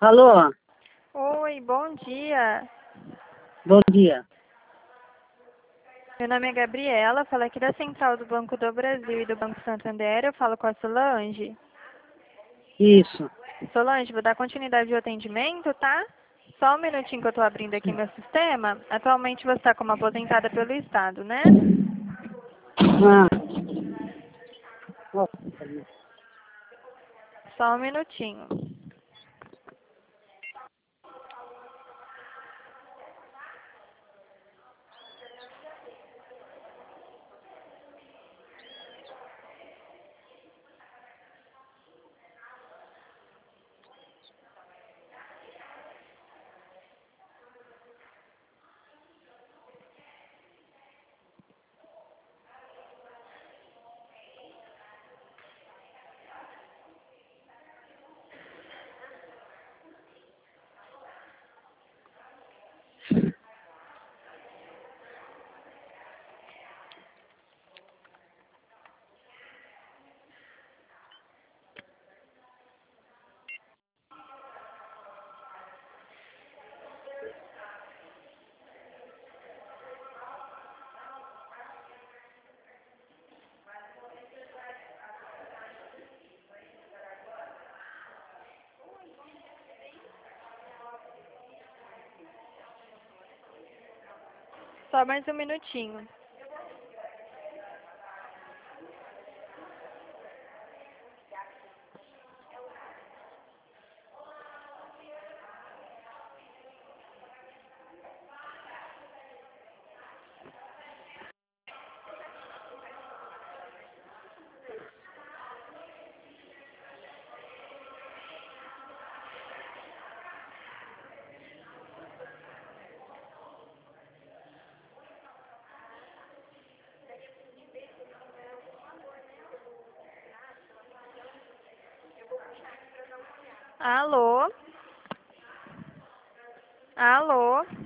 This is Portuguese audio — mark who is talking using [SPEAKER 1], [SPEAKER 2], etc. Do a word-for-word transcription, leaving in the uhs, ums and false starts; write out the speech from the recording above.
[SPEAKER 1] Alô,
[SPEAKER 2] Oi, bom dia.
[SPEAKER 1] bom dia.
[SPEAKER 2] Meu nome é Gabriela, falo aqui da Central do Banco do Brasil e do Banco Santander. Eu falo com a Solange.
[SPEAKER 1] Isso.
[SPEAKER 2] Solange, vou dar continuidade ao atendimento, tá? Só um minutinho que eu estou abrindo aqui meu sistema. Atualmente você está como aposentada pelo Estado, né?
[SPEAKER 1] Ah.
[SPEAKER 2] Só um minutinho. Só mais um minutinho. Alô? Alô?